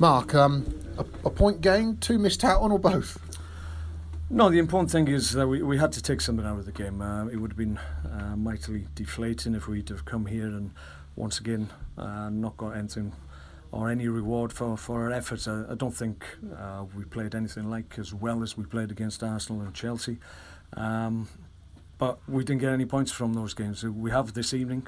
Mark, a point gained, two missed out on, or both? No, the important thing is that we had to take something out of the game. It would have been mightily deflating if we'd have come here and once again not got anything or any reward for our efforts. I don't think we played anything like as well as we played against Arsenal and Chelsea. But we didn't get any points from those games. We have this evening.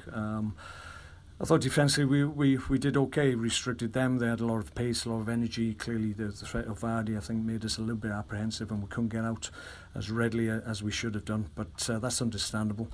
I thought defensively we did okay, restricted them. They had a lot of pace, a lot of energy. Clearly the threat of Vardy, I think, made us a little bit apprehensive and we couldn't get out as readily as we should have done. But that's understandable.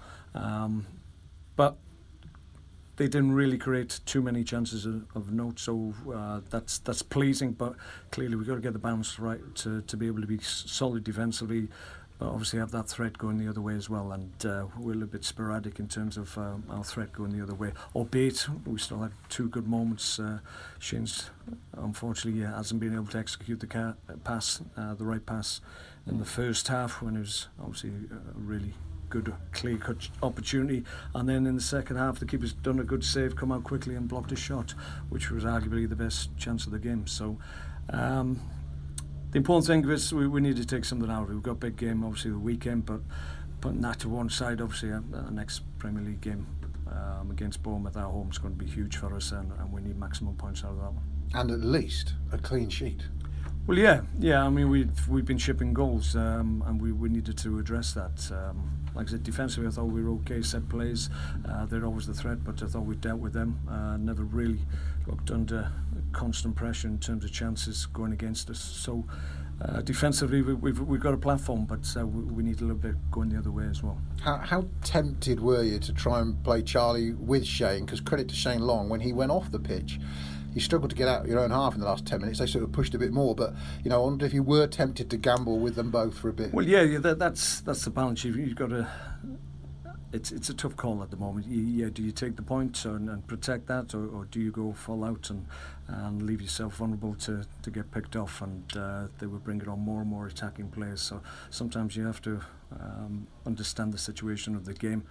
But they didn't really create too many chances of note, so that's pleasing. But clearly we've got to get the balance right to be able to be solid defensively, but obviously have that threat going the other way as well. And we're a little bit sporadic in terms of our threat going the other way. Albeit we still had two good moments. Shane's unfortunately hasn't been able to execute the right pass in the first half when it was obviously a really good clear-cut opportunity, and then in the second half the keeper's done a good save, come out quickly and blocked a shot, which was arguably the best chance of the game. So the important thing is we need to take something out of it. We've got a big game obviously the weekend, but putting that to one side, obviously our next Premier League game against Bournemouth at home is going to be huge for us, and we need maximum points out of that one. And at least a clean sheet. Well, yeah. I mean, we've been shipping goals, and we needed to address that. Like I said, defensively, I thought we were okay. Set plays, they're always the threat, but I thought we dealt with them. Never really looked under constant pressure in terms of chances going against us. So defensively, we've got a platform, but we need a little bit going the other way as well. How tempted were you to try and play Charlie with Shane? Because credit to Shane Long, when he went off the pitch, you struggled to get out your own half in the last 10 minutes. They sort of pushed a bit more, but I wonder if you were tempted to gamble with them both for a bit. Well, yeah, that's the balance. You've got to. It's a tough call at the moment. Do you take the point and protect that, or do you go full out and leave yourself vulnerable to get picked off? And they were bringing on more and more attacking players. So sometimes you have to understand the situation of the game.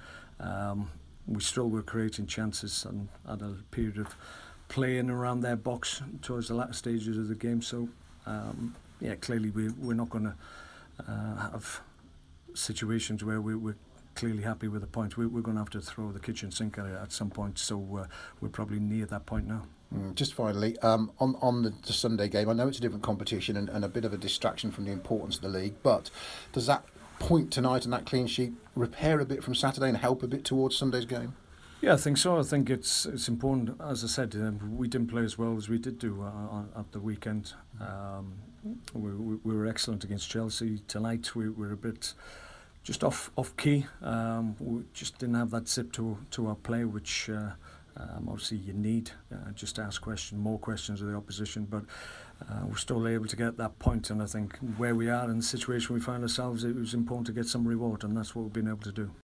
We still were creating chances and had a period of playing around their box towards the latter stages of the game. So clearly we're not going to have situations where we're clearly happy with the point. We're going to have to throw the kitchen sink at it at some point, so we're probably near that point now. Just finally, on the Sunday game, I know it's a different competition and a bit of a distraction from the importance of the league, but does that point tonight and that clean sheet repair a bit from Saturday and help a bit towards Sunday's game? Yeah, I think so. I think it's important. As I said, we didn't play as well as we did do at the weekend. We were excellent against Chelsea. Tonight we were a bit just off key. We just didn't have that zip to our play, which obviously you need. Just to ask more questions of the opposition, but we're still able to get that point. And I think where we are in the situation we find ourselves, it was important to get some reward, and that's what we've been able to do.